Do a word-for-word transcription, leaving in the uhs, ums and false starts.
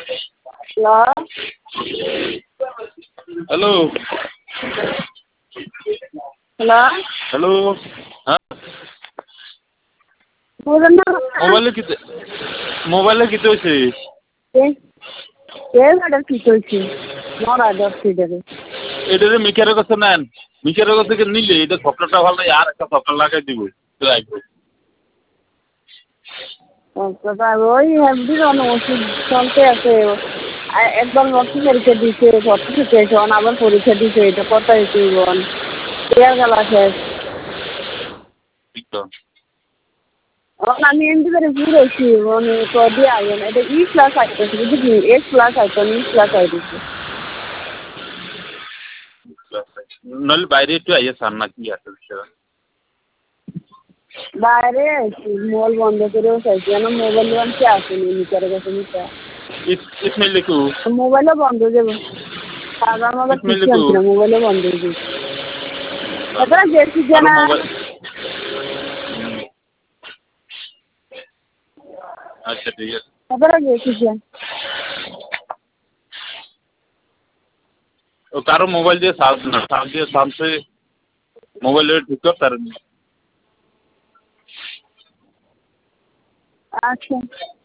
hello hello hello হ্যাঁ মোবাইলে কিতে মোবাইলে কিতে হয়েছে কি চলছে মরা দশটি দেবে এটারে মিকারের কাছে নেন মিকারের কাছ থেকে নিলে এটা সফটওয়্যারটা ভালো নাই আর একটা সফটওয়্যার লাগাই দিব ওই হেমডির অনেক ওষুধ চলতে আছে একবার ভর্তি পরীক্ষা দিচ্ছে ভর্তি শিখেছে আবার পরীক্ষা দিচ্ছে এটা কত হয়েছে বোন দেড় গেলা শেষ আমি এমনি করে ঘুরেছি মানে দিয়ে আইন এটা ই ক্লাস আইতেছে বুঝলি এস ক্লাস আইতন ই ক্লাস আইতেছে নইলে বাইরে একটু আইয়া সার না কি আছে বিষয় বাইরে আছি মল বন্ধ করেও চাইছি কেন মোবাইল দোকান কে আসেনি নিচারের কাছে নিচা ইসমাইল লিখু মোবাইলও বন্ধ হয়ে যাবে সাদা মাদা কিছু আনছি না মোবাইলও বন্ধ হয়ে যাবে এবার গেছি জানা আচ্ছা ঠিক আছে এবার গেছি জান ও কারো মোবাইল দিয়ে চার্জ না চার্জ দিয়ে চার্জে মোবাইল ঠিক কর তার আচ্ছা